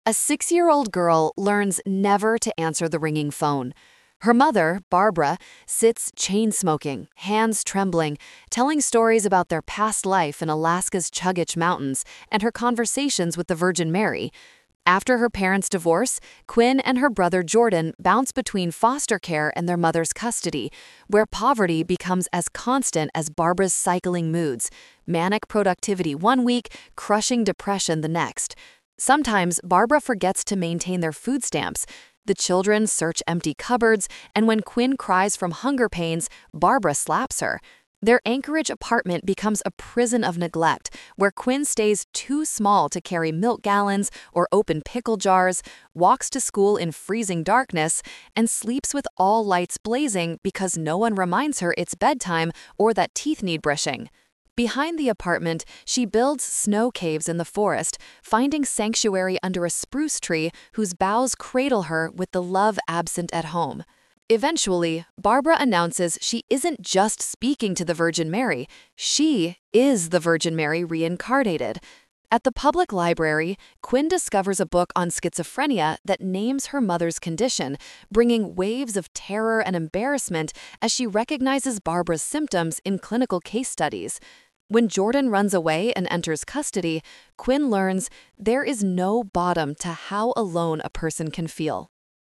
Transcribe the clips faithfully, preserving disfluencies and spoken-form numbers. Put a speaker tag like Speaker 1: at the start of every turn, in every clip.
Speaker 1: A six-year-old girl learns never to answer the ringing phone. Her mother, Barbara, sits chain-smoking, hands trembling, telling stories about their past life in Alaska's Chugach Mountains and her conversations with the Virgin Mary. After her parents' divorce, Quinn and her brother Jordan bounce between foster care and their mother's custody, where poverty becomes as constant as Barbara's cycling moods, manic productivity one week, crushing depression the next. Sometimes Barbara forgets to maintain their food stamps. The children search empty cupboards, and when Quinn cries from hunger pains, Barbara slaps her. Their Anchorage apartment becomes a prison of neglect, where Quinn stays too small to carry milk gallons or open pickle jars, walks to school in freezing darkness, and sleeps with all lights blazing because no one reminds her it's bedtime or that teeth need brushing. Behind the apartment, she builds snow caves in the forest, finding sanctuary under a spruce tree whose boughs cradle her with the love absent at home. Eventually, Barbara announces she isn't just speaking to the Virgin Mary, she is the Virgin Mary reincarnated. At the public library, Quinn discovers a book on schizophrenia that names her mother's condition, bringing waves of terror and embarrassment as she recognizes Barbara's symptoms in clinical case studies. When Jordan runs away and enters custody, Quinn learns there is no bottom to how alone a person can feel.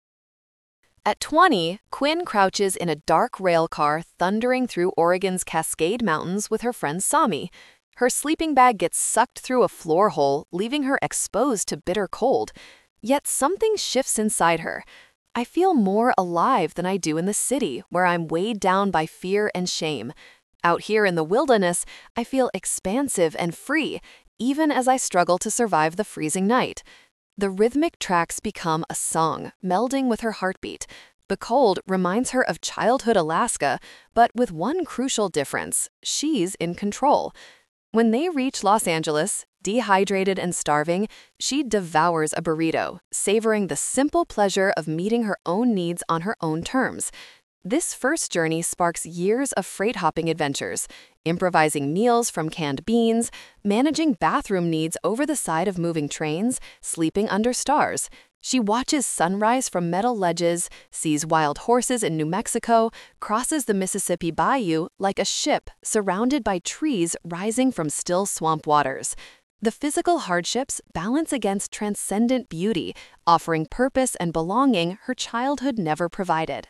Speaker 1: At twenty, Quinn crouches in a dark rail car thundering through Oregon's Cascade Mountains with her friend Sami. Her sleeping bag gets sucked through a floor hole, leaving her exposed to bitter cold. Yet something shifts inside her. I feel more alive than I do in the city, where I'm weighed down by fear and shame. Out here in the wilderness, I feel expansive and free, even as I struggle to survive the freezing night. The rhythmic tracks become a song, melding with her heartbeat. The cold reminds her of childhood Alaska, but with one crucial difference: she's in control. When they reach Los Angeles, dehydrated and starving, she devours a burrito, savoring the simple pleasure of meeting her own needs on her own terms. This first journey sparks years of freight-hopping adventures, improvising meals from canned beans, managing bathroom needs over the side of moving trains, sleeping under stars. She watches sunrise from metal ledges, sees wild horses in New Mexico, crosses the Mississippi Bayou like a ship surrounded by trees rising from still swamp waters. The physical hardships balance against transcendent beauty, offering purpose and belonging her childhood never provided.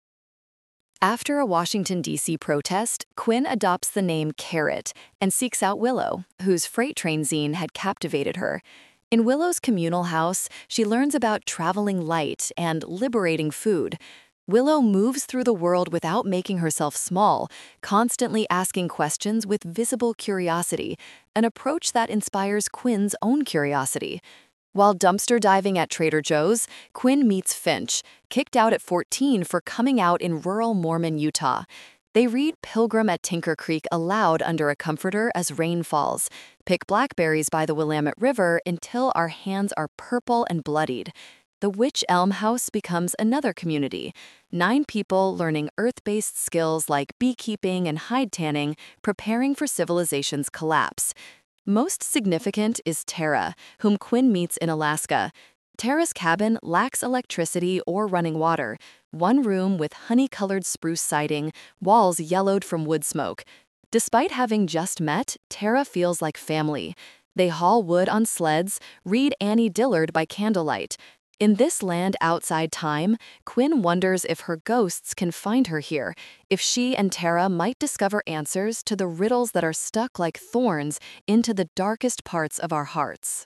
Speaker 1: After a Washington, D C protest, Quinn adopts the name Carrot and seeks out Willow, whose freight train zine had captivated her. In Willow's communal house, she learns about traveling light and liberating food. Willow moves through the world without making herself small, constantly asking questions with visible curiosity, an approach that inspires Quinn's own curiosity. While dumpster diving at Trader Joe's, Quinn meets Finch, kicked out at fourteen for coming out in rural Mormon Utah. They read Pilgrim at Tinker Creek aloud under a comforter as rain falls, pick blackberries by the Willamette River until our hands are purple and bloodied. The Witch Elm House becomes another community, nine people learning earth-based skills like beekeeping and hide tanning, preparing for civilization's collapse. Most significant is Tara, whom Quinn meets in Alaska. Tara's cabin lacks electricity or running water, one room with honey-colored spruce siding, walls yellowed from wood smoke. Despite having just met, Tara feels like family. They haul wood on sleds, read Annie Dillard by candlelight. In this land outside time, Quinn wonders if her ghosts can find her here, if she and Tara might discover answers to the riddles that are stuck like thorns into the darkest parts of our hearts.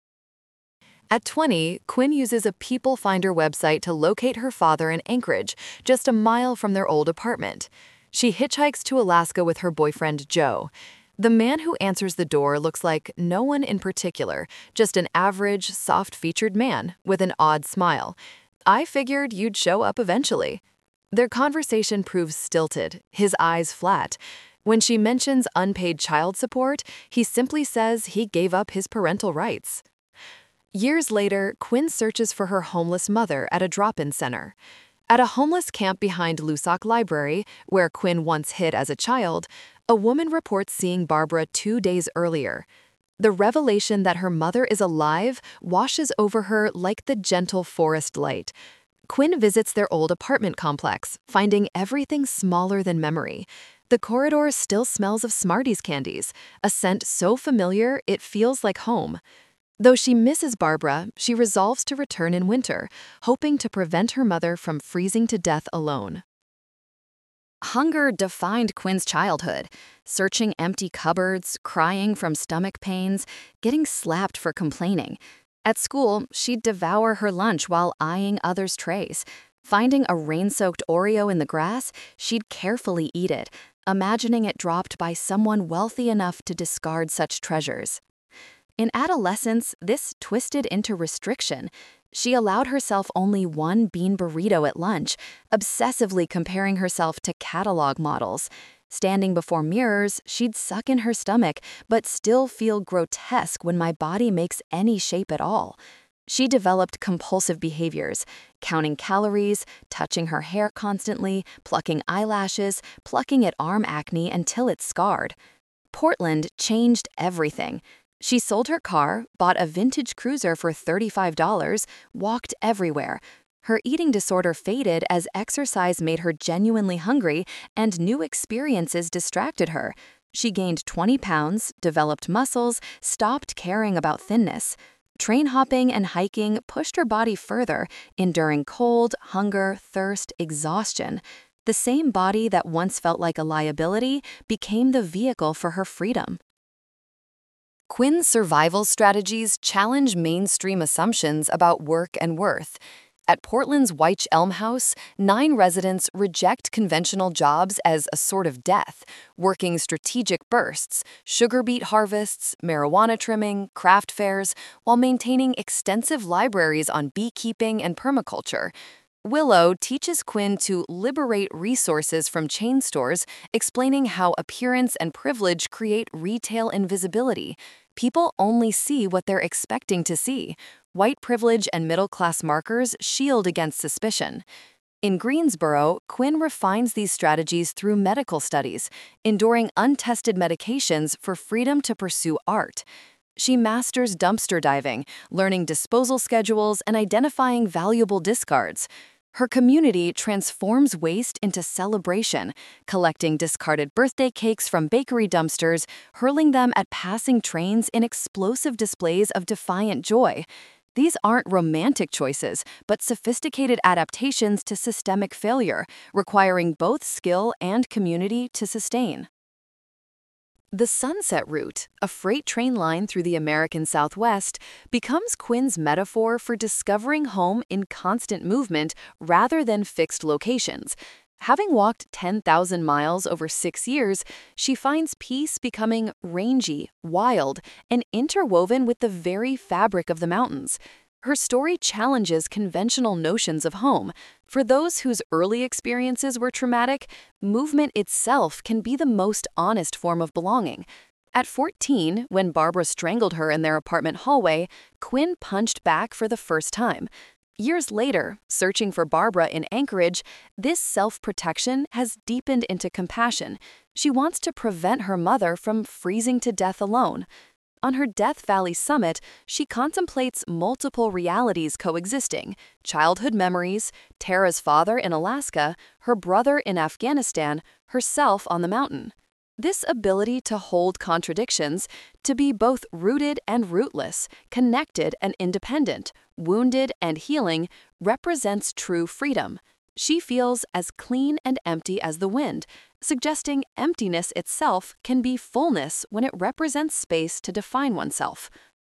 Speaker 1: At twenty, Quinn uses a People Finder website to locate her father in Anchorage, just a mile from their old apartment. She hitchhikes to Alaska with her boyfriend, Joe. The man who answers the door looks like no one in particular, just an average, soft-featured man with an odd smile. I figured you'd show up eventually. Their conversation proves stilted, his eyes flat. When she mentions unpaid child support, he simply says he gave up his parental rights. Years later, Quinn searches for her homeless mother at a drop-in center. At a homeless camp behind Lusac Library, where Quinn once hid as a child, a woman reports seeing Barbara two days earlier. The revelation that her mother is alive washes over her like the gentle forest light. Quinn visits their old apartment complex, finding everything smaller than memory. The corridor still smells of Smarties candies, a scent so familiar it feels like home. Though she misses Barbara, she resolves to return in winter, hoping to prevent her mother from freezing to death alone. Hunger defined Quinn's childhood, searching empty cupboards, crying from stomach pains, getting slapped for complaining. At school, she'd devour her lunch while eyeing others' trays. Finding a rain-soaked Oreo in the grass, she'd carefully eat it, imagining it dropped by someone wealthy enough to discard such treasures. In adolescence, this twisted into restriction. She allowed herself only one bean burrito at lunch, obsessively comparing herself to catalog models. Standing before mirrors, she'd suck in her stomach, but still feel grotesque when my body makes any shape at all. She developed compulsive behaviors, counting calories, touching her hair constantly, plucking eyelashes, plucking at arm acne until it scarred. Portland changed everything. She sold her car, bought a vintage cruiser for thirty-five dollars, walked everywhere. Her eating disorder faded as exercise made her genuinely hungry and new experiences distracted her. She gained twenty pounds, developed muscles, stopped caring about thinness. Train hopping and hiking pushed her body further, enduring cold, hunger, thirst, exhaustion. The same body that once felt like a liability became the vehicle for her freedom. Quinn's survival strategies challenge mainstream assumptions about work and worth. At Portland's Wych Elm House, nine residents reject conventional jobs as a sort of death, working strategic bursts, sugar beet harvests, marijuana trimming, craft fairs, while maintaining extensive libraries on beekeeping and permaculture. Willow teaches Quinn to liberate resources from chain stores, explaining how appearance and privilege create retail invisibility. People only see what they're expecting to see. White privilege and middle-class markers shield against suspicion. In Greensboro, Quinn refines these strategies through medical studies, enduring untested medications for freedom to pursue art. She masters dumpster diving, learning disposal schedules and identifying valuable discards. Her community transforms waste into celebration, collecting discarded birthday cakes from bakery dumpsters, hurling them at passing trains in explosive displays of defiant joy. These aren't romantic choices, but sophisticated adaptations to systemic failure, requiring both skill and community to sustain. The Sunset Route, a freight train line through the American Southwest, becomes Quinn's metaphor for discovering home in constant movement rather than fixed locations. Having walked ten thousand miles over six years, she finds peace becoming rangy, wild, and interwoven with the very fabric of the mountains. Her story challenges conventional notions of home. For those whose early experiences were traumatic, movement itself can be the most honest form of belonging. At fourteen, when Barbara strangled her in their apartment hallway, Quinn punched back for the first time. Years later, searching for Barbara in Anchorage, this self-protection has deepened into compassion. She wants to prevent her mother from freezing to death alone. On her Death Valley summit, she contemplates multiple realities coexisting: childhood memories, Tara's father in Alaska, her brother in Afghanistan, herself on the mountain. This ability to hold contradictions, to be both rooted and rootless, connected and independent, wounded and healing, represents true freedom. She feels as clean and empty as the wind, suggesting emptiness itself can be fullness when it represents space to define oneself.